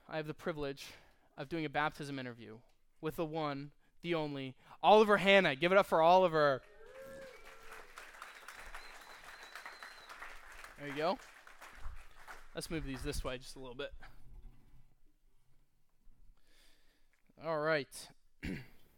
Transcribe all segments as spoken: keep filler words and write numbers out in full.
I have the privilege of doing a baptism interview with the one, the only, Oliver Hanna. Give it up for Oliver. There you go. Let's move these this way just a little bit. All right. So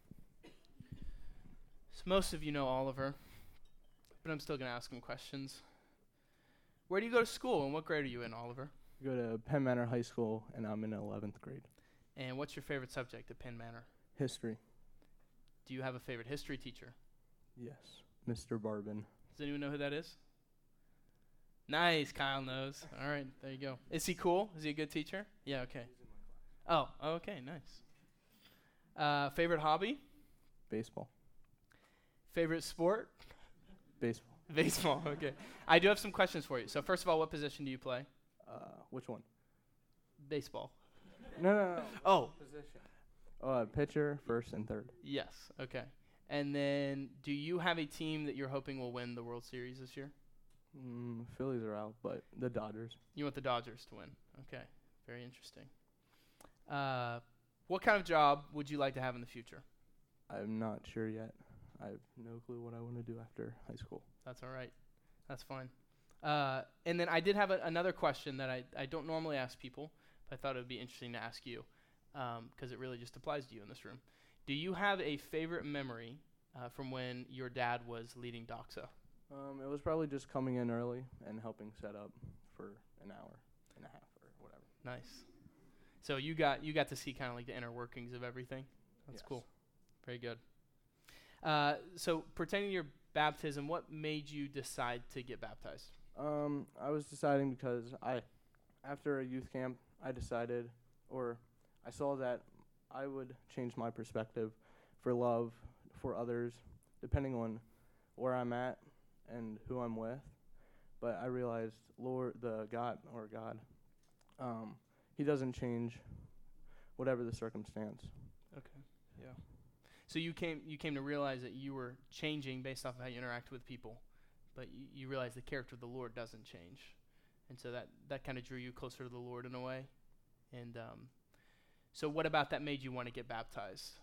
most of you know Oliver, but I'm still going to ask him questions. Where do you go to school, and what grade are you in, Oliver? I go to Penn Manor High School, and I'm in eleventh grade. And what's your favorite subject at Penn Manor? History. Do you have a favorite history teacher? Yes, Mister Barbin. Does anyone know who that is? Nice, Kyle knows. All right, there you go. Is he cool? Is he a good teacher? Yeah, okay. Oh, okay, nice. Uh, favorite hobby? Baseball. Favorite sport? Baseball. Baseball, okay. I do have some questions for you. So first of all, what position do you play? Uh, which one? Baseball. No, no, no. Oh. Position. Uh, pitcher, first and third. Yes, okay. And then do you have a team that you're hoping will win the World Series this year? Mm, Phillies are out, but the Dodgers. You want the Dodgers to win. Okay, very interesting. Uh, what kind of job would you like to have in the future? I'm not sure yet. I have no clue what I want to do after high school. That's all right. That's fine. Uh, and then I did have a, another question that I, I don't normally ask people, but I thought it would be interesting to ask you because um, it really just applies to you in this room. Do you have a favorite memory uh, from when your dad was leading Doxa? Um, it was probably just coming in early and helping set up for an hour and a half or whatever. Nice. So you got you got to see kind of like the inner workings of everything. That's Yes. cool. Very good. Uh, so pertaining to your baptism, what made you decide to get baptized? Um, I was deciding because I, after a youth camp, I decided, or I saw that I would change my perspective for love for others, depending on where I'm at and who I'm with. But I realized, Lord, the God, or God, um, He doesn't change whatever the circumstance. Okay. Yeah. So you came you came to realize that you were changing based off of how you interact with people, but you, you realize the character of the Lord doesn't change, and so that that kind of drew you closer to the Lord in a way. And um, so what about that made you want to get baptized?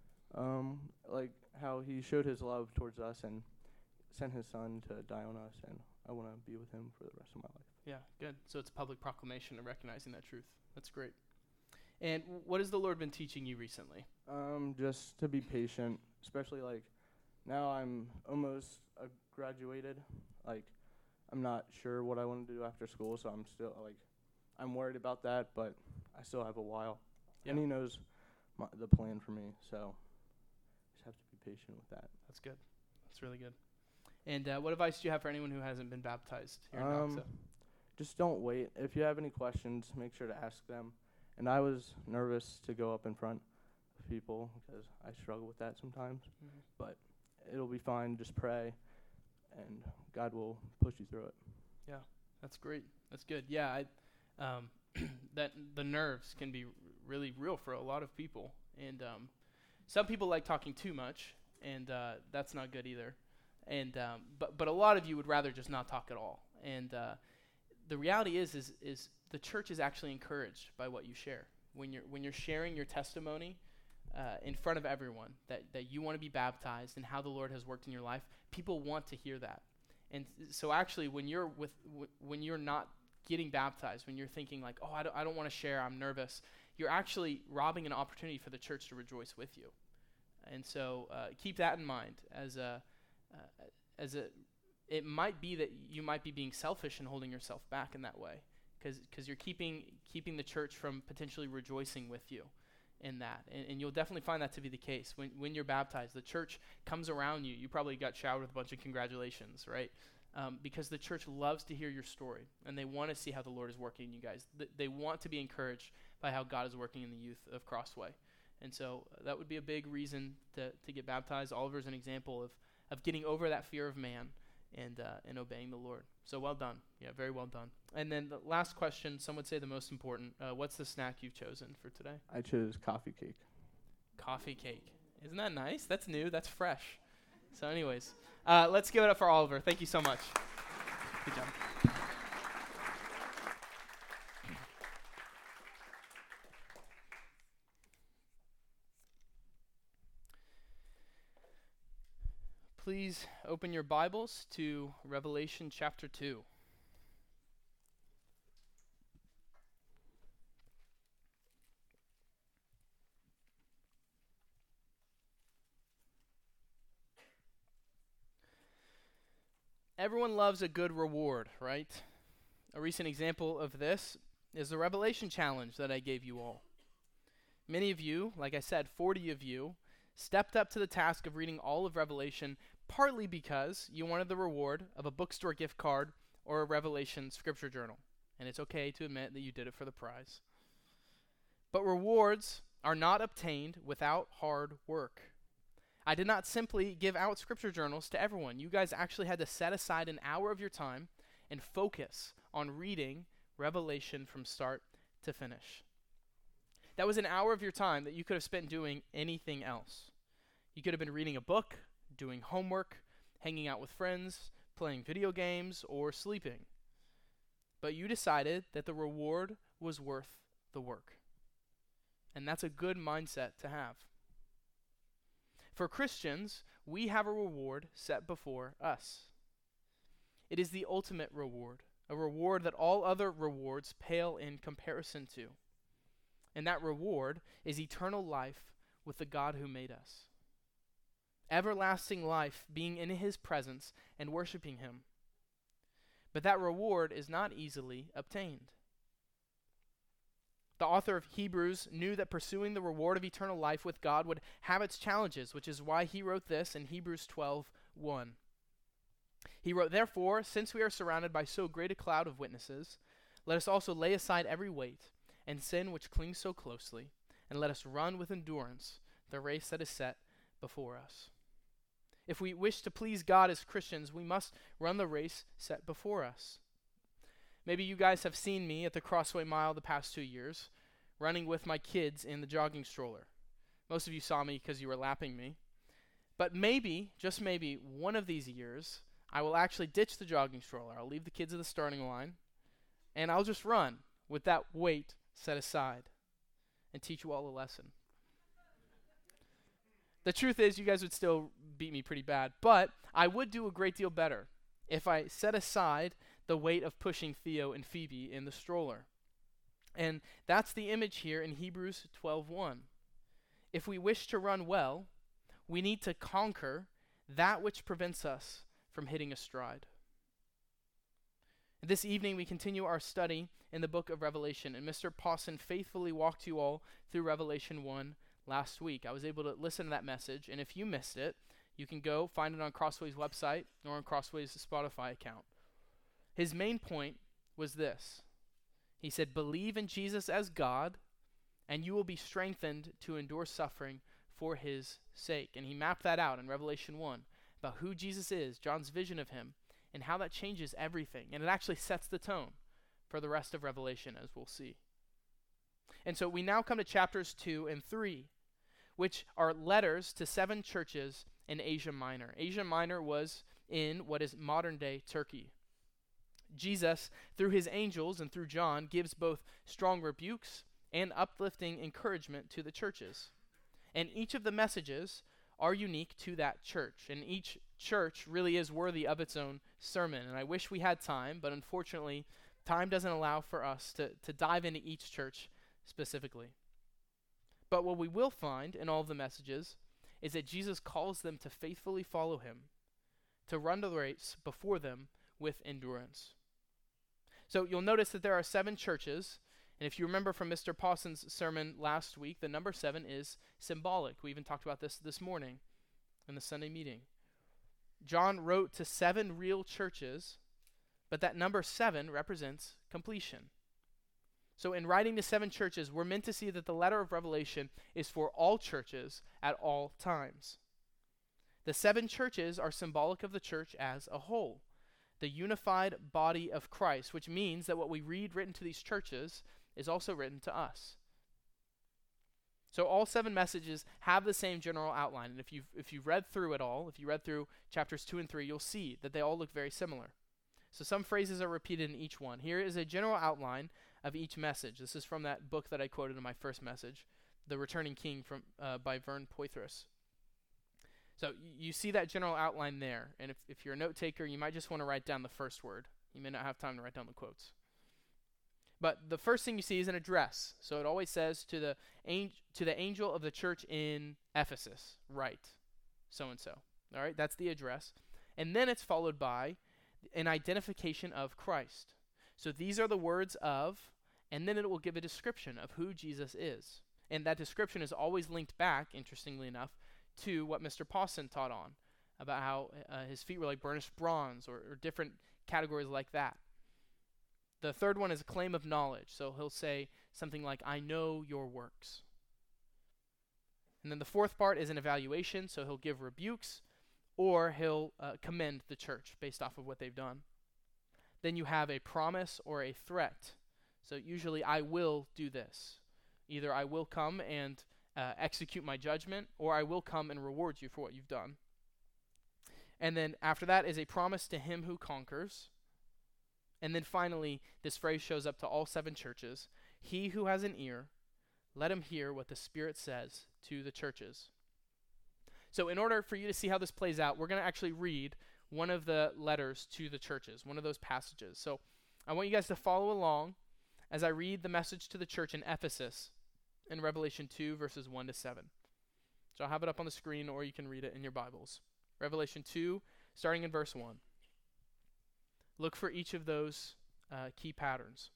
Um, like how He showed His love towards us and sent His Son to die on us, and I want to be with Him for the rest of my life. Yeah, good. So it's a public proclamation of recognizing that truth. That's great. And w- what has the Lord been teaching you recently? Um, just to be patient, especially like now I'm almost uh, graduated. Like I'm not sure what I want to do after school, so I'm still like I'm worried about that, but I still have a while. Yeah. And He knows my, the plan for me, so just have to be patient with that. That's good. That's really good. And uh, what advice do you have for anyone who hasn't been baptized here in Um, Doxa? Just don't wait. If you have any questions, make sure to ask them. And I was nervous to go up in front of people because I struggle with that sometimes. Mm-hmm. But it'll be fine. Just pray, and God will push you through it. Yeah, that's great. That's good. Yeah, I, um, that the nerves can be r- really real for a lot of people, and um, some people like talking too much, and uh, that's not good either. And um, but but a lot of you would rather just not talk at all. And uh, the reality is is is the church is actually encouraged by what you share when you're when you're sharing your testimony uh, in front of everyone that that you want to be baptized and how the Lord has worked in your life. People want to hear that. And so actually, when you're with w- when you're not getting baptized, when you're thinking like, oh, I don't I don't want to share, I'm nervous, you're actually robbing an opportunity for the church to rejoice with you. And so uh, keep that in mind as a uh, as a. It might be that you might be being selfish and holding yourself back in that way, because because you're keeping keeping the church from potentially rejoicing with you in that, and, and you'll definitely find that to be the case when when you're baptized. The church comes around you. You probably got showered with a bunch of congratulations, right? Um, because the church loves to hear your story, and they want to see how the Lord is working in you guys. Th- they want to be encouraged by how God is working in the youth of Crossway, and so uh, that would be a big reason to to get baptized. Oliver's an example of of getting over that fear of man and uh, and obeying the Lord. So well done. Yeah, very well done. And then the last question, some would say the most important, uh, what's the snack you've chosen for today? I chose coffee cake. Coffee cake. Isn't that nice? That's new. That's fresh. So anyways, uh, let's give it up for Oliver. Thank you so much. Good job. please open your Bibles to Revelation chapter two. Everyone loves a good reward, right? A recent example of this is the Revelation challenge that I gave you all. Many of you, like I said, forty of you, stepped up to the task of reading all of Revelation, partly because you wanted the reward of a bookstore gift card or a Revelation scripture journal. And it's okay to admit that you did it for the prize. But rewards are not obtained without hard work. I did not simply give out scripture journals to everyone. You guys actually had to set aside an hour of your time and focus on reading Revelation from start to finish. That was an hour of your time that you could have spent doing anything else. You could have been reading a book, doing homework, hanging out with friends, playing video games, or sleeping. But you decided that the reward was worth the work. And that's a good mindset to have. For Christians, we have a reward set before us. It is the ultimate reward, a reward that all other rewards pale in comparison to. And that reward is eternal life with the God who made us. Everlasting life, being in his presence and worshiping him. But that reward is not easily obtained. The author of Hebrews knew that pursuing the reward of eternal life with God would have its challenges, which is why he wrote this in Hebrews twelve one. He wrote, "Therefore, since we are surrounded by so great a cloud of witnesses, let us also lay aside every weight and sin which clings so closely, and let us run with endurance the race that is set before us." If we wish to please God as Christians, we must run the race set before us. Maybe you guys have seen me at the Crossway Mile the past two years, running with my kids in the jogging stroller. Most of you saw me because you were lapping me. But maybe, just maybe, one of these years, I will actually ditch the jogging stroller. I'll leave the kids at the starting line, and I'll just run with that weight set aside and teach you all a lesson. The truth is, you guys would still beat me pretty bad, but I would do a great deal better if I set aside the weight of pushing Theo and Phoebe in the stroller. And that's the image here in Hebrews twelve one. If we wish to run well, we need to conquer that which prevents us from hitting a stride. This evening we continue our study in the book of Revelation, and Mister Pawson faithfully walked you all through Revelation one last week. I was able to listen to that message, and if you missed it, you can go find it on Crossway's website or on Crossway's Spotify account. His main point was this. He said, believe in Jesus as God, and you will be strengthened to endure suffering for his sake. And he mapped that out in Revelation one about who Jesus is, John's vision of him, and how that changes everything. And it actually sets the tone for the rest of Revelation, as we'll see. And so we now come to chapters two and three, which are letters to seven churches in Asia Minor. Asia Minor was in what is modern-day Turkey. Jesus, through his angels and through John, gives both strong rebukes and uplifting encouragement to the churches. And each of the messages are unique to that church, and each church really is worthy of its own sermon. And I wish we had time, but unfortunately, time doesn't allow for us to, to dive into each church specifically. But what we will find in all of the messages is that Jesus calls them to faithfully follow him, to run the race before them with endurance. So you'll notice that there are seven churches, and if you remember from Mister Pawson's sermon last week, the number seven is symbolic. We even talked about this this morning in the Sunday meeting. John wrote to seven real churches, but that number seven represents completion. So in writing to seven churches, we're meant to see that the letter of Revelation is for all churches at all times. The seven churches are symbolic of the church as a whole, the unified body of Christ, which means that what we read written to these churches is also written to us. So all seven messages have the same general outline, and if you've, if you've read through it all, if you read through chapters two and three, you'll see that they all look very similar. So some phrases are repeated in each one. Here is a general outline of each message. This is from that book that I quoted in my first message, The Returning King from uh, by Vern Poythress. So y- you see that general outline there. And if, if you're a note taker, you might just want to write down the first word. You may not have time to write down the quotes. But the first thing you see is an address. So it always says to the ang- to the angel of the church in Ephesus, write so-and-so. All right, that's the address. And then it's followed by an identification of Christ. So these are the words of, and then it will give a description of who Jesus is. And that description is always linked back, interestingly enough, to what Mister Pawson taught on, about how uh, his feet were like burnished bronze, or, or different categories like that. The third one is a claim of knowledge. So he'll say something like, I know your works. And then the fourth part is an evaluation. So he'll give rebukes, or he'll uh, commend the church based off of what they've done. Then you have a promise or a threat. So usually, I will do this. Either I will come and uh, execute my judgment, or I will come and reward you for what you've done. And then after that is a promise to him who conquers. And then finally, this phrase shows up to all seven churches. He who has an ear, let him hear what the Spirit says to the churches. So in order for you to see how this plays out, we're going to actually read one of the letters to the churches, one of those passages. So I want you guys to follow along as I read the message to the church in Ephesus in Revelation two, verses one to seven. So I'll have it up on the screen, or you can read it in your Bibles. Revelation two, starting in verse one. Look for each of those uh, key patterns.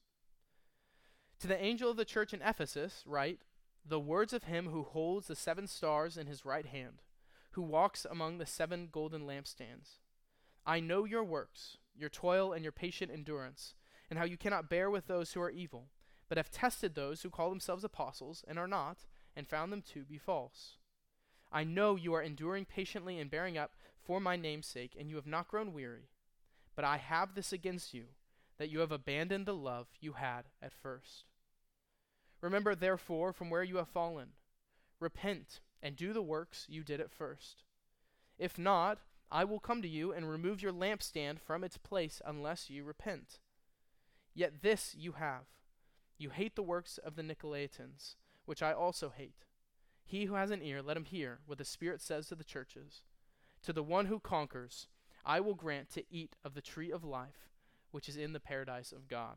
To the angel of the church in Ephesus, write, the words of him who holds the seven stars in his right hand, who walks among the seven golden lampstands. I know your works, your toil and your patient endurance, and how you cannot bear with those who are evil, but have tested those who call themselves apostles and are not, and found them to be false. I know you are enduring patiently and bearing up for my name's sake, and you have not grown weary. But I have this against you, that you have abandoned the love you had at first. Remember, therefore, from where you have fallen. Repent and do the works you did at first. If not, I will come to you and remove your lampstand from its place unless you repent. Yet this you have. You hate the works of the Nicolaitans, which I also hate. He who has an ear, let him hear what the Spirit says to the churches. To the one who conquers, I will grant to eat of the tree of life, which is in the paradise of God.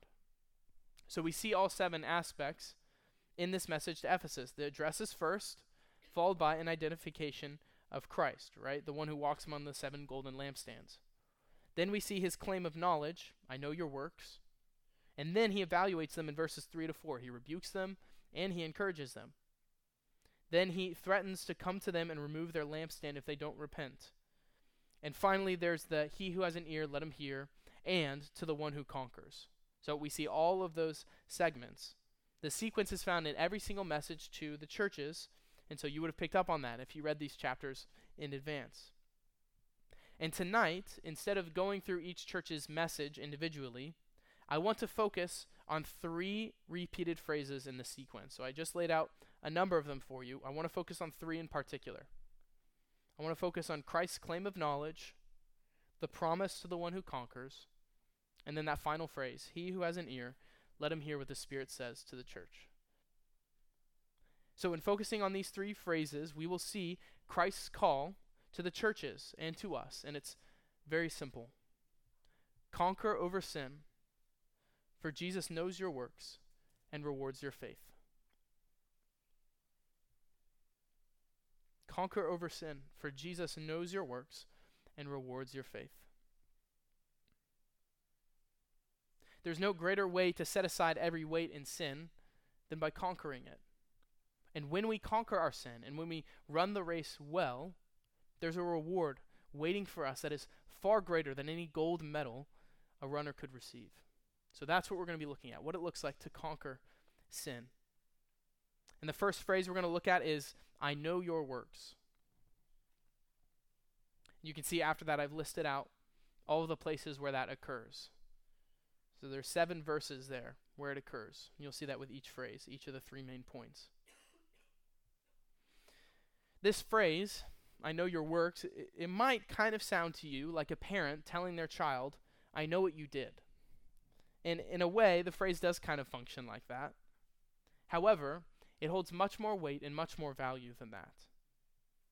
So we see all seven aspects in this message to Ephesus. The address is first, followed by an identification of Christ, right? The one who walks among the seven golden lampstands. Then we see his claim of knowledge, I know your works. And then he evaluates them in verses three to four. He rebukes them and he encourages them. Then he threatens to come to them and remove their lampstand if they don't repent. And finally, there's the he who has an ear, let him hear, and to the one who conquers. So we see all of those segments. The sequence is found in every single message to the churches, and so you would have picked up on that if you read these chapters in advance. And tonight, instead of going through each church's message individually, I want to focus on three repeated phrases in the sequence. So I just laid out a number of them for you. I want to focus on three in particular. I want to focus on Christ's claim of knowledge, the promise to the one who conquers, and then that final phrase, he who has an ear, let him hear what the Spirit says to the church. So in focusing on these three phrases, we will see Christ's call to the churches and to us, and it's very simple. Conquer over sin, for Jesus knows your works and rewards your faith. Conquer over sin, for Jesus knows your works and rewards your faith. There's no greater way to set aside every weight in sin than by conquering it. And when we conquer our sin and when we run the race well, there's a reward waiting for us that is far greater than any gold medal a runner could receive. So that's what we're going to be looking at, what it looks like to conquer sin. And the first phrase we're going to look at is, I know your works. You can see after that I've listed out all of the places where that occurs. So there's seven verses there where it occurs. You'll see that with each phrase, each of the three main points. This phrase, I know your works, it, it might kind of sound to you like a parent telling their child, I know what you did. And in a way, the phrase does kind of function like that. However, it holds much more weight and much more value than that.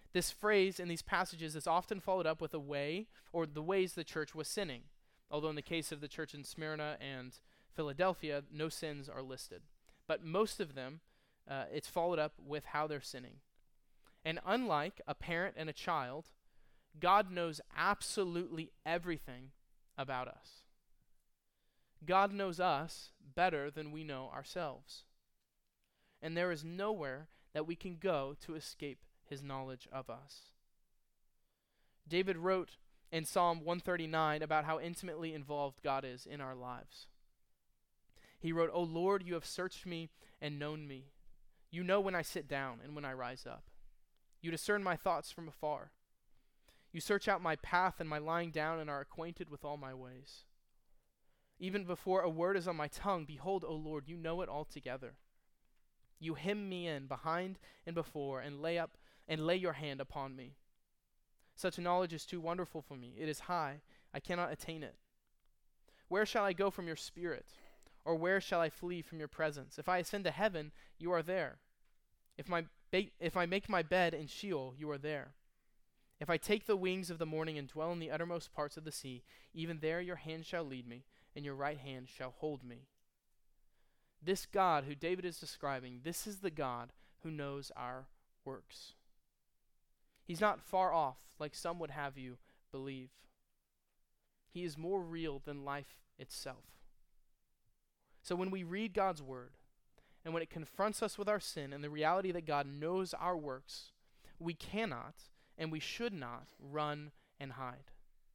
This phrase in these passages is often followed up with a way or the ways the church was sinning, although in the case of the church in Smyrna and Philadelphia, no sins are listed. But most of them, uh, it's followed up with how they're sinning. And unlike a parent and a child, God knows absolutely everything about us. God knows us better than we know ourselves. And there is nowhere that we can go to escape his knowledge of us. David wrote in Psalm one thirty-nine about how intimately involved God is in our lives. He wrote, "O Lord, you have searched me and known me. You know when I sit down and when I rise up. You discern my thoughts from afar. You search out my path and my lying down and are acquainted with all my ways. Even before a word is on my tongue, behold, O Lord, you know it altogether. You hem me in behind and before and lay up and lay your hand upon me. Such knowledge is too wonderful for me. It is high. I cannot attain it. Where shall I go from your spirit? Or where shall I flee from your presence? If I ascend to heaven, you are there. If my ba- if I make my bed in Sheol, you are there. If I take the wings of the morning and dwell in the uttermost parts of the sea, even there your hand shall lead me, and your right hand shall hold me." This God who David is describing, this is the God who knows our works. He's not far off like some would have you believe. He is more real than life itself. So when we read God's word, and when it confronts us with our sin and the reality that God knows our works, we cannot and we should not run and hide.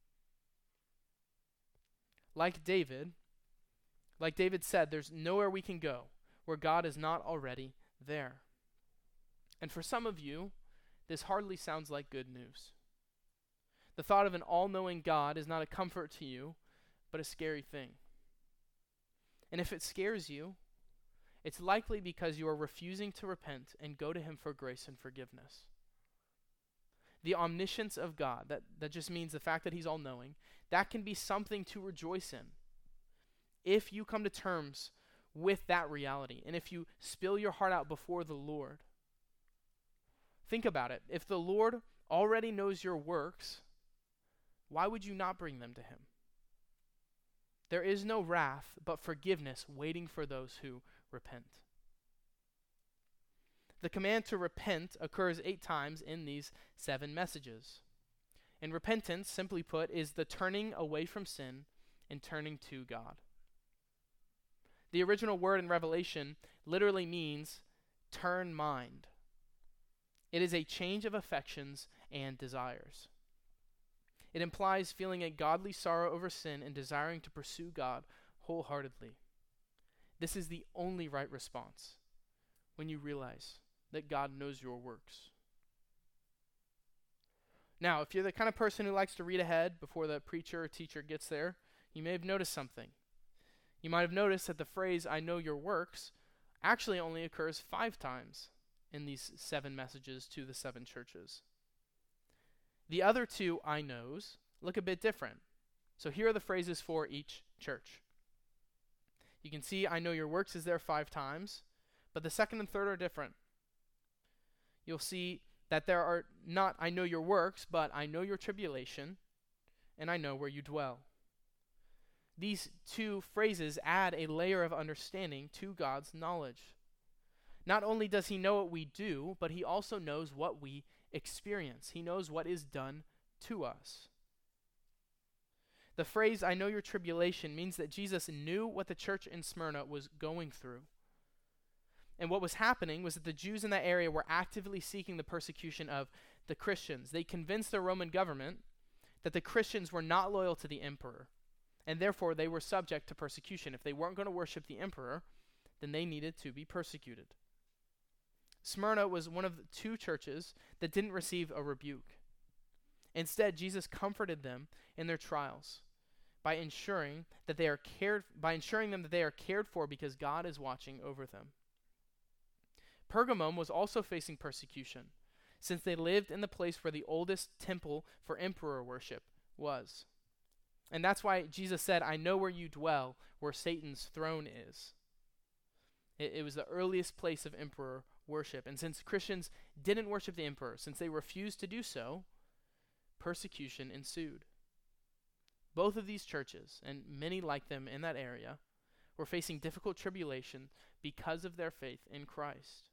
Like David, like David said, there's nowhere we can go where God is not already there. And for some of you, this hardly sounds like good news. The thought of an all-knowing God is not a comfort to you, but a scary thing. And if it scares you, it's likely because you are refusing to repent and go to him for grace and forgiveness. The omniscience of God, that, that just means the fact that he's all-knowing, that can be something to rejoice in if you come to terms with that reality and if you spill your heart out before the Lord. Think about it. If the Lord already knows your works, why would you not bring them to him? There is no wrath, but forgiveness waiting for those who repent. The command to repent occurs eight times in these seven messages. And repentance, simply put, is the turning away from sin and turning to God. The original word in Revelation literally means turn mind. It is a change of affections and desires. It implies feeling a godly sorrow over sin and desiring to pursue God wholeheartedly. This is the only right response when you realize that God knows your works. Now, if you're the kind of person who likes to read ahead before the preacher or teacher gets there, you may have noticed something. You might have noticed that the phrase, "I know your works," actually only occurs five times in these seven messages to the seven churches. The other two "I knows" look a bit different. So here are the phrases for each church. You can see "I know your works" is there five times, but the second and third are different. You'll see that there are not "I know your works," but "I know your tribulation," and "I know where you dwell." These two phrases add a layer of understanding to God's knowledge. Not only does he know what we do, but he also knows what we experience. He knows what is done to us. The phrase "I know your tribulation" means that Jesus knew what the church in Smyrna was going through. And what was happening was that the Jews in that area were actively seeking the persecution of the Christians. They convinced the Roman government that the Christians were not loyal to the emperor, and therefore they were subject to persecution. If they weren't going to worship the emperor, then they needed to be persecuted. Smyrna was one of the two churches that didn't receive a rebuke. Instead, Jesus comforted them in their trials by ensuring that they are cared by ensuring them that they are cared for because God is watching over them. Pergamum was also facing persecution, since they lived in the place where the oldest temple for emperor worship was. And that's why Jesus said, "I know where you dwell, where Satan's throne is." It, it was the earliest place of emperor worship. And since Christians didn't worship the emperor, since they refused to do so, persecution ensued. Both of these churches, and many like them in that area, were facing difficult tribulation because of their faith in Christ.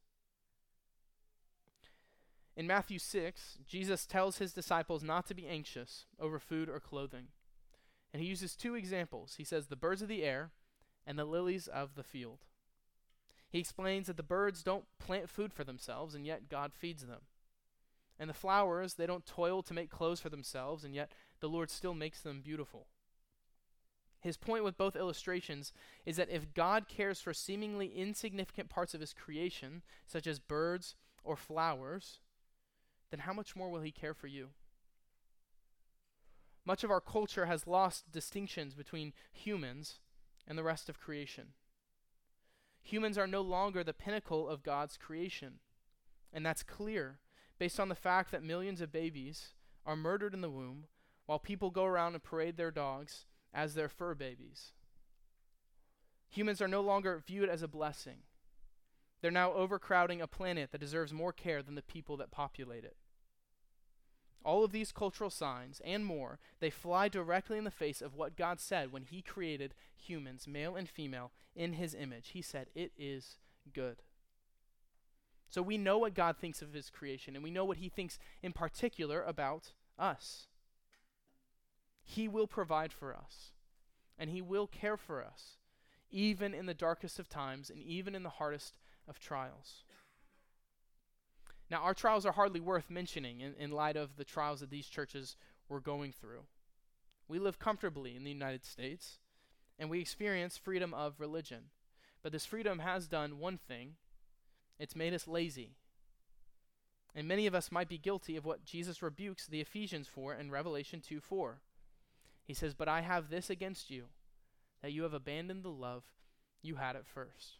In Matthew six, Jesus tells his disciples not to be anxious over food or clothing. And he uses two examples. He says the birds of the air and the lilies of the field. He explains that the birds don't plant food for themselves, and yet God feeds them. And the flowers, they don't toil to make clothes for themselves, and yet the Lord still makes them beautiful. His point with both illustrations is that if God cares for seemingly insignificant parts of his creation, such as birds or flowers, then how much more will he care for you? Much of our culture has lost distinctions between humans and the rest of creation. Humans are no longer the pinnacle of God's creation, and that's clear based on the fact that millions of babies are murdered in the womb while people go around and parade their dogs as their fur babies. Humans are no longer viewed as a blessing. They're now overcrowding a planet that deserves more care than the people that populate it. All of these cultural signs and more, they fly directly in the face of what God said when he created humans, male and female, in his image. He said, "It is good." So we know what God thinks of his creation, and we know what he thinks in particular about us. He will provide for us, and he will care for us, even in the darkest of times and even in the hardest of trials. Now, our trials are hardly worth mentioning in, in light of the trials that these churches were going through. We live comfortably in the United States, and we experience freedom of religion. But this freedom has done one thing. It's made us lazy. And many of us might be guilty of what Jesus rebukes the Ephesians for in Revelation two four. He says, "But I have this against you, that you have abandoned the love you had at first."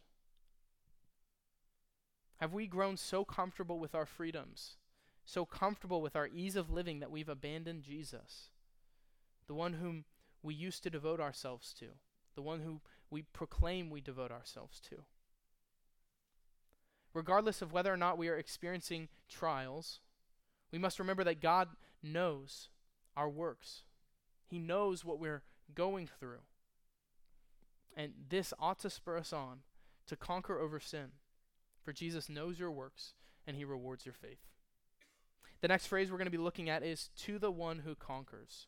Have we grown so comfortable with our freedoms, so comfortable with our ease of living that we've abandoned Jesus, the one whom we used to devote ourselves to, the one who we proclaim we devote ourselves to? Regardless of whether or not we are experiencing trials, we must remember that God knows our works. He knows what we're going through. And this ought to spur us on to conquer over sin. For Jesus knows your works, and he rewards your faith. The next phrase we're going to be looking at is "to the one who conquers."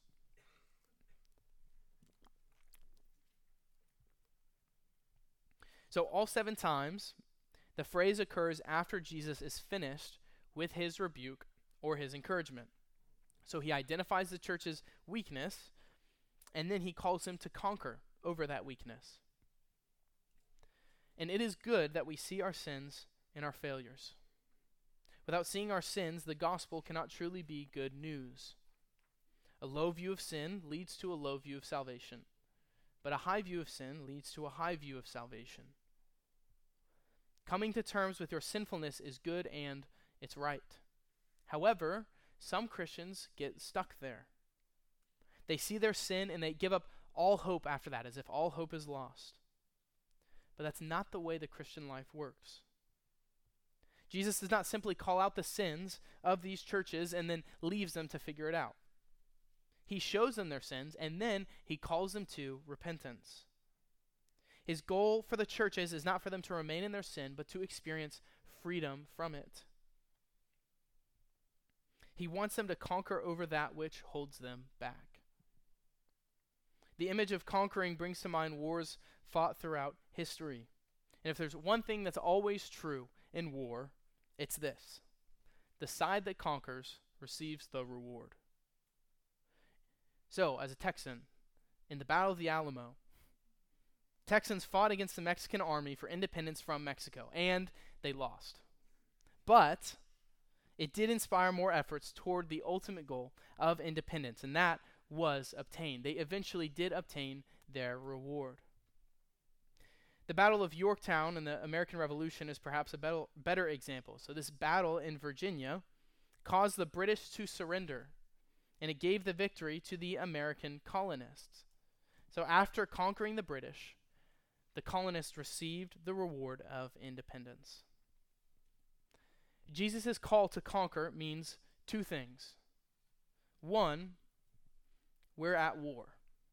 So all seven times, the phrase occurs after Jesus is finished with his rebuke or his encouragement. So he identifies the church's weakness, and then he calls them to conquer over that weakness. And it is good that we see our sins and our failures. Without seeing our sins, the gospel cannot truly be good news. A low view of sin leads to a low view of salvation, but a high view of sin leads to a high view of salvation. Coming to terms with your sinfulness is good and it's right. However, some Christians get stuck there. They see their sin and they give up all hope after that, as if all hope is lost. But that's not the way the Christian life works. Jesus does not simply call out the sins of these churches and then leaves them to figure it out. He shows them their sins, and then he calls them to repentance. His goal for the churches is not for them to remain in their sin, but to experience freedom from it. He wants them to conquer over that which holds them back. The image of conquering brings to mind wars fought throughout history. And if there's one thing that's always true in war, it's this: the side that conquers receives the reward. So, as a Texan, in the Battle of the Alamo, Texans fought against the Mexican army for independence from Mexico, and they lost. But it did inspire more efforts toward the ultimate goal of independence, and that was obtained. They eventually did obtain their reward. The Battle of Yorktown in the American Revolution is perhaps a better, better example. So this battle in Virginia caused the British to surrender, and it gave the victory to the American colonists. So after conquering the British, the colonists received the reward of independence. Jesus' call to conquer means two things. One, we're at war.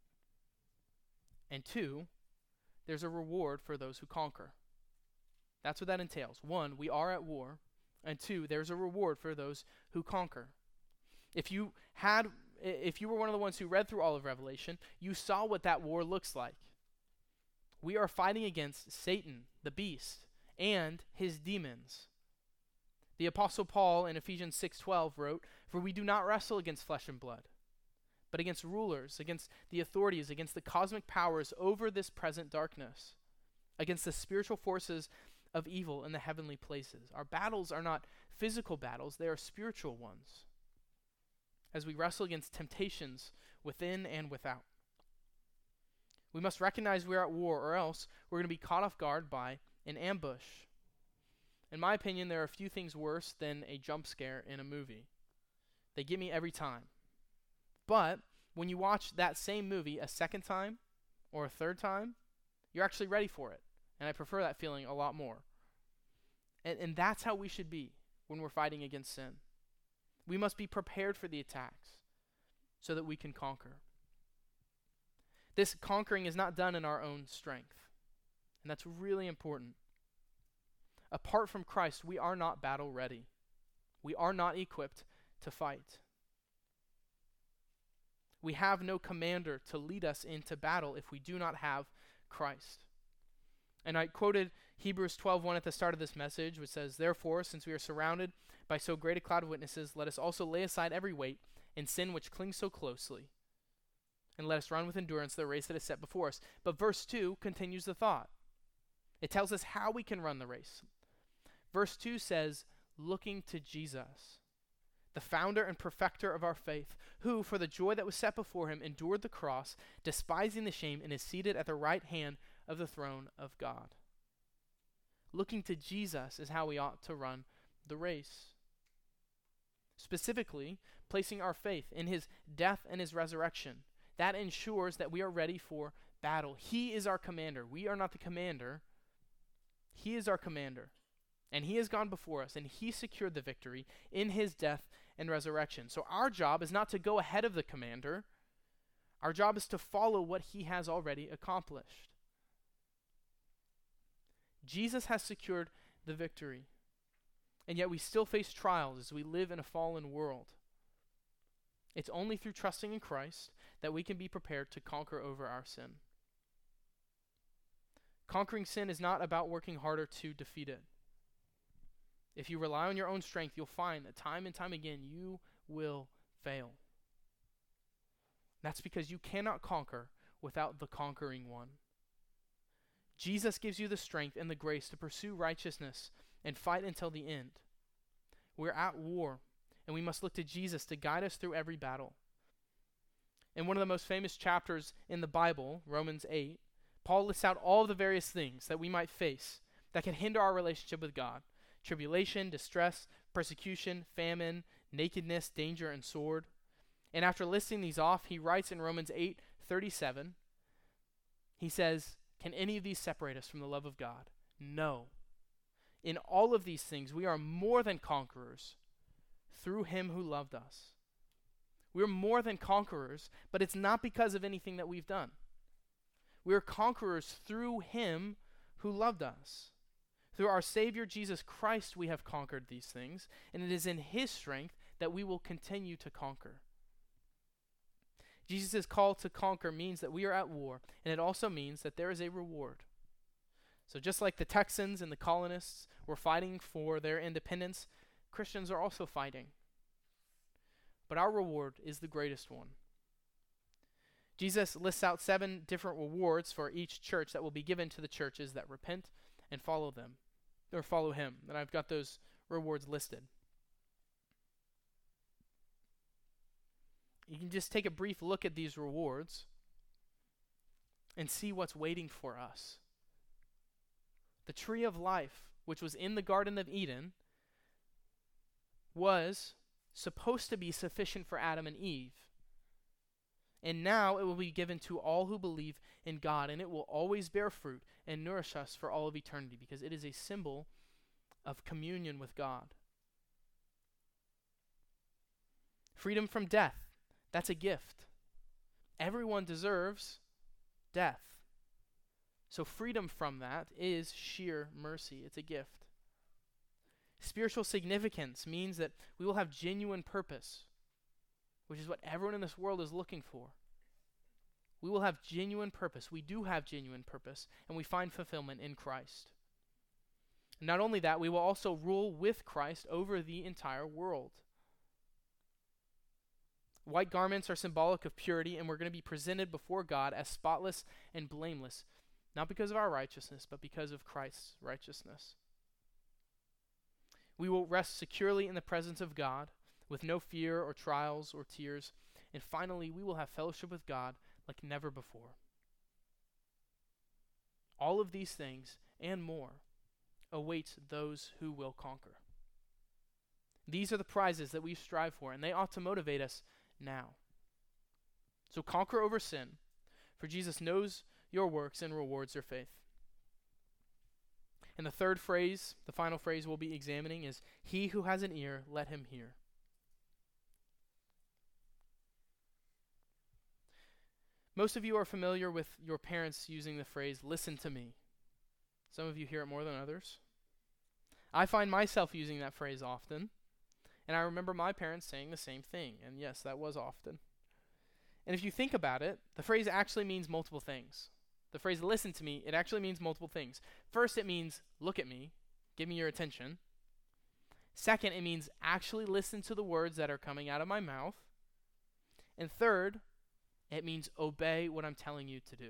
And two, there's a reward for those who conquer. That's what that entails. One, we are at war. And two, there's a reward for those who conquer. If you had, if you were one of the ones who read through all of Revelation, you saw what that war looks like. We are fighting against Satan, the beast, and his demons. The Apostle Paul in Ephesians six twelve wrote, "For we do not wrestle against flesh and blood, but against rulers, against the authorities, against the cosmic powers over this present darkness, against the spiritual forces of evil in the heavenly places." Our battles are not physical battles, they are spiritual ones, as we wrestle against temptations within and without. We must recognize we are at war, or else we're going to be caught off guard by an ambush. In my opinion, there are few things worse than a jump scare in a movie. They get me every time. But when you watch that same movie a second time or a third time, you're actually ready for it. And I prefer that feeling a lot more. And, and that's how we should be when we're fighting against sin. We must be prepared for the attacks so that we can conquer. This conquering is not done in our own strength. And that's really important. Apart from Christ, we are not battle ready. We are not equipped to fight. We have no commander to lead us into battle if we do not have Christ. And I quoted Hebrews twelve one at the start of this message, which says, "Therefore, since we are surrounded by so great a cloud of witnesses, let us also lay aside every weight and sin which clings so closely, and let us run with endurance the race that is set before us." But verse two continues the thought. It tells us how we can run the race. Verse two says, "Looking to Jesus, the founder and perfecter of our faith, who, for the joy that was set before him, endured the cross, despising the shame, and is seated at the right hand of the throne of God." Looking to Jesus is how we ought to run the race. Specifically, placing our faith in his death and his resurrection. That ensures that we are ready for battle. He is our commander. We are not the commander. He is our commander. And he has gone before us, and he secured the victory in his death and resurrection. So our job is not to go ahead of the commander. Our job is to follow what he has already accomplished. Jesus has secured the victory, and yet we still face trials as we live in a fallen world. It's only through trusting in Christ that we can be prepared to conquer over our sin. Conquering sin is not about working harder to defeat it. If you rely on your own strength, you'll find that time and time again you will fail. That's because you cannot conquer without the conquering one. Jesus gives you the strength and the grace to pursue righteousness and fight until the end. We're at war, and we must look to Jesus to guide us through every battle. In one of the most famous chapters in the Bible, Romans eight, Paul lists out all of the various things that we might face that can hinder our relationship with God. Tribulation, distress, persecution, famine, nakedness, danger, and sword. And after listing these off, he writes in Romans eight thirty-seven, he says, "Can any of these separate us from the love of God? No. In all of these things, we are more than conquerors through him who loved us." We're more than conquerors, but it's not because of anything that we've done. We are conquerors through him who loved us. Through our Savior Jesus Christ, we have conquered these things, and it is in his strength that we will continue to conquer. Jesus' call to conquer means that we are at war, and it also means that there is a reward. So just like the Texans and the colonists were fighting for their independence, Christians are also fighting. But our reward is the greatest one. Jesus lists out seven different rewards for each church that will be given to the churches that repent and follow them, or follow him. And I've got those rewards listed. You can just take a brief look at these rewards and see what's waiting for us. The tree of life, which was in the Garden of Eden, was supposed to be sufficient for Adam and Eve. And now it will be given to all who believe in God, and it will always bear fruit and nourish us for all of eternity, because it is a symbol of communion with God. Freedom from death, that's a gift. Everyone deserves death. So freedom from that is sheer mercy. It's a gift. Spiritual significance means that we will have genuine purpose, which is what everyone in this world is looking for. We will have genuine purpose. We do have genuine purpose, and we find fulfillment in Christ. Not only that, we will also rule with Christ over the entire world. White garments are symbolic of purity, and we're going to be presented before God as spotless and blameless, not because of our righteousness, but because of Christ's righteousness. We will rest securely in the presence of God with no fear or trials or tears. And finally, we will have fellowship with God like never before. All of these things and more awaits those who will conquer. These are the prizes that we strive for, and they ought to motivate us now. So conquer over sin, for Jesus knows your works and rewards your faith. And the third phrase, the final phrase we'll be examining is, he who has an ear, let him hear. Most of you are familiar with your parents using the phrase, listen to me. Some of you hear it more than others. I find myself using that phrase often, and I remember my parents saying the same thing, and yes, that was often. And if you think about it, the phrase actually means multiple things. The phrase, listen to me, it actually means multiple things. First, it means, look at me, give me your attention. Second, it means actually listen to the words that are coming out of my mouth. And third, it means obey what I'm telling you to do.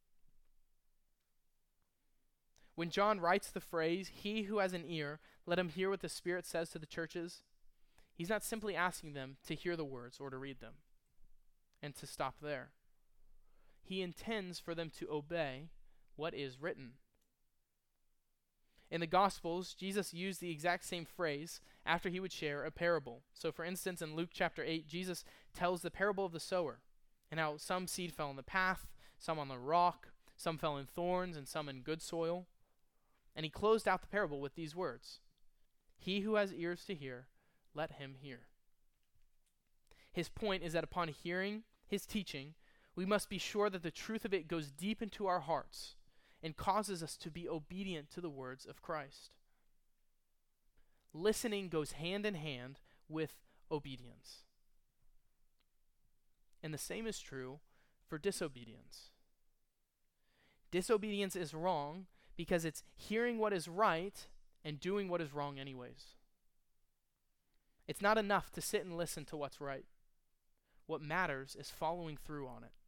When John writes the phrase, he who has an ear, let him hear what the Spirit says to the churches, he's not simply asking them to hear the words or to read them and to stop there. He intends for them to obey what is written. In the Gospels, Jesus used the exact same phrase after he would share a parable. So for instance, in Luke chapter eight, Jesus tells the parable of the sower and how some seed fell on the path, some on the rock, some fell in thorns, and some in good soil. And he closed out the parable with these words, he who has ears to hear, let him hear. His point is that upon hearing his teaching, we must be sure that the truth of it goes deep into our hearts and causes us to be obedient to the words of Christ. Listening goes hand in hand with obedience. And the same is true for disobedience. Disobedience is wrong because it's hearing what is right and doing what is wrong anyways. It's not enough to sit and listen to what's right. What matters is following through on it.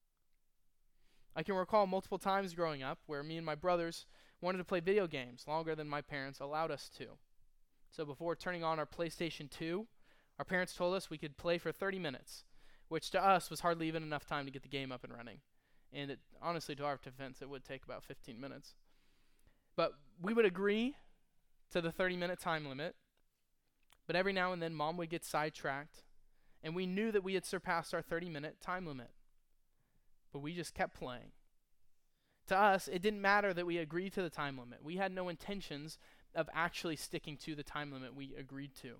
I can recall multiple times growing up where me and my brothers wanted to play video games longer than my parents allowed us to. So before turning on our PlayStation two, our parents told us we could play for thirty minutes, which to us was hardly even enough time to get the game up and running. And it, honestly, to our defense, it would take about fifteen minutes. But we would agree to the thirty-minute time limit, but every now and then Mom would get sidetracked, and we knew that we had surpassed our thirty-minute time limit. But we just kept playing. To us, it didn't matter that we agreed to the time limit. We had no intentions of actually sticking to the time limit we agreed to.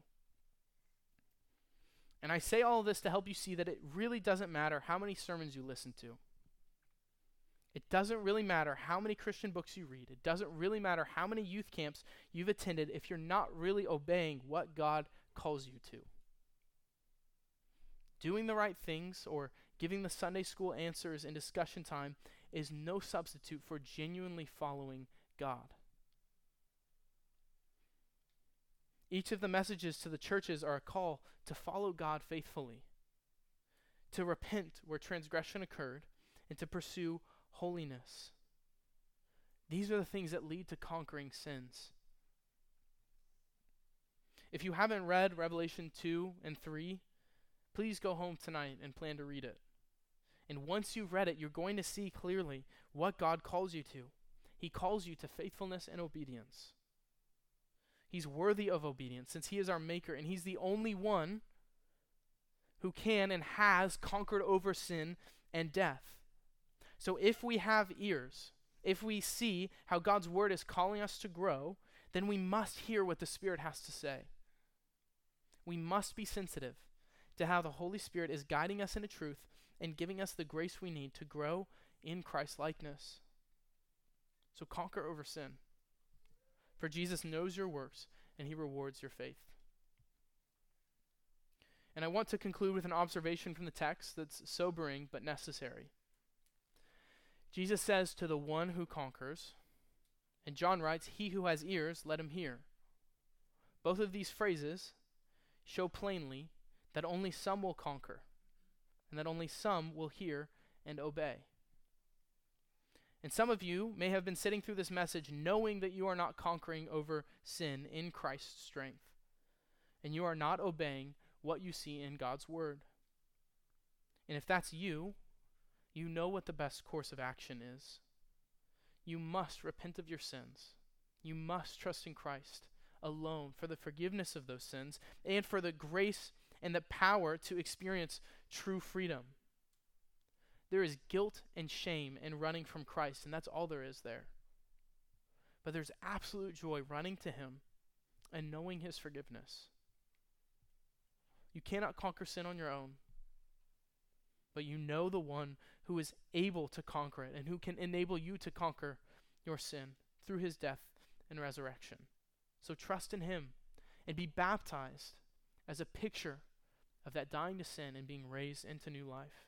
And I say all of this to help you see that it really doesn't matter how many sermons you listen to. It doesn't really matter how many Christian books you read. It doesn't really matter how many youth camps you've attended if you're not really obeying what God calls you to. Doing the right things or giving the Sunday school answers in discussion time is no substitute for genuinely following God. Each of the messages to the churches are a call to follow God faithfully, to repent where transgression occurred, and to pursue holiness. These are the things that lead to conquering sins. If you haven't read Revelation two and three, please go home tonight and plan to read it. And once you've read it, you're going to see clearly what God calls you to. He calls you to faithfulness and obedience. He's worthy of obedience since he is our maker, and he's the only one who can and has conquered over sin and death. So if we have ears, if we see how God's word is calling us to grow, then we must hear what the Spirit has to say. We must be sensitive to how the Holy Spirit is guiding us into truth and giving us the grace we need to grow in Christ-likeness. So conquer over sin. For Jesus knows your works, and he rewards your faith. And I want to conclude with an observation from the text that's sobering but necessary. Jesus says to the one who conquers, and John writes, "He who has ears, let him hear." Both of these phrases show plainly that only some will conquer, and that only some will hear and obey. And some of you may have been sitting through this message knowing that you are not conquering over sin in Christ's strength, and you are not obeying what you see in God's word. And if that's you, you know what the best course of action is. You must repent of your sins. You must trust in Christ alone for the forgiveness of those sins and for the grace and the power to experience true freedom. There is guilt and shame in running from Christ, and that's all there is there. But there's absolute joy running to him and knowing his forgiveness. You cannot conquer sin on your own, but you know the one who is able to conquer it and who can enable you to conquer your sin through his death and resurrection. So trust in him and be baptized as a picture of that dying to sin and being raised into new life.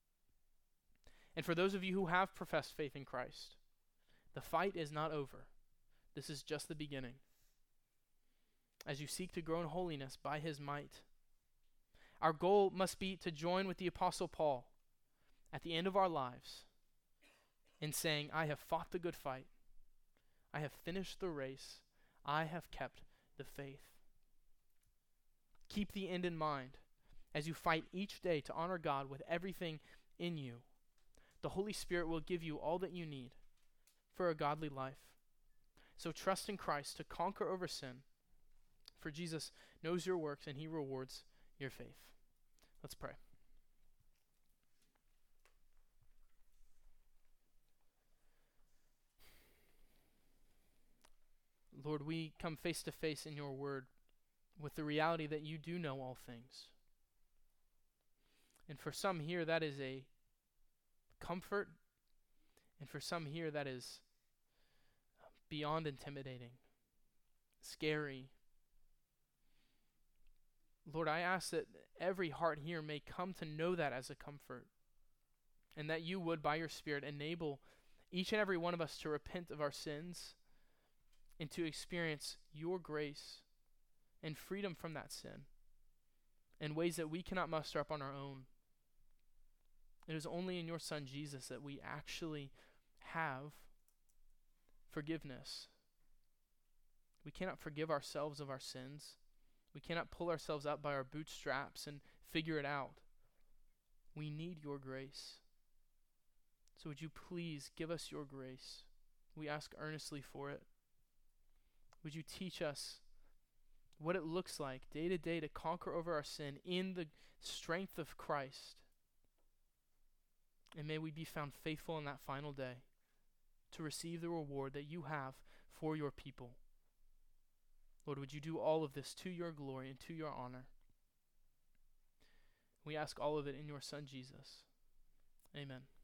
And for those of you who have professed faith in Christ, the fight is not over. This is just the beginning. As you seek to grow in holiness by his might, our goal must be to join with the Apostle Paul at the end of our lives in saying, "I have fought the good fight. I have finished the race. I have kept the faith." Keep the end in mind as you fight each day to honor God with everything in you. The Holy Spirit will give you all that you need for a godly life. So trust in Christ to conquer over sin, for Jesus knows your works and he rewards your faith. Let's pray. Lord, we come face to face in your word with the reality that you do know all things. And for some here, that is a comfort, and for some here, that is beyond intimidating, scary. Lord, I ask that every heart here may come to know that as a comfort, and that you would, by your Spirit, enable each and every one of us to repent of our sins and to experience your grace and freedom from that sin in ways that we cannot muster up on our own. It is only in your Son, Jesus, that we actually have forgiveness. We cannot forgive ourselves of our sins. We cannot pull ourselves up by our bootstraps and figure it out. We need your grace. So would you please give us your grace? We ask earnestly for it. Would you teach us what it looks like day to day to conquer over our sin in the strength of Christ? And may we be found faithful in that final day to receive the reward that you have for your people. Lord, would you do all of this to your glory and to your honor? We ask all of it in your Son, Jesus. Amen.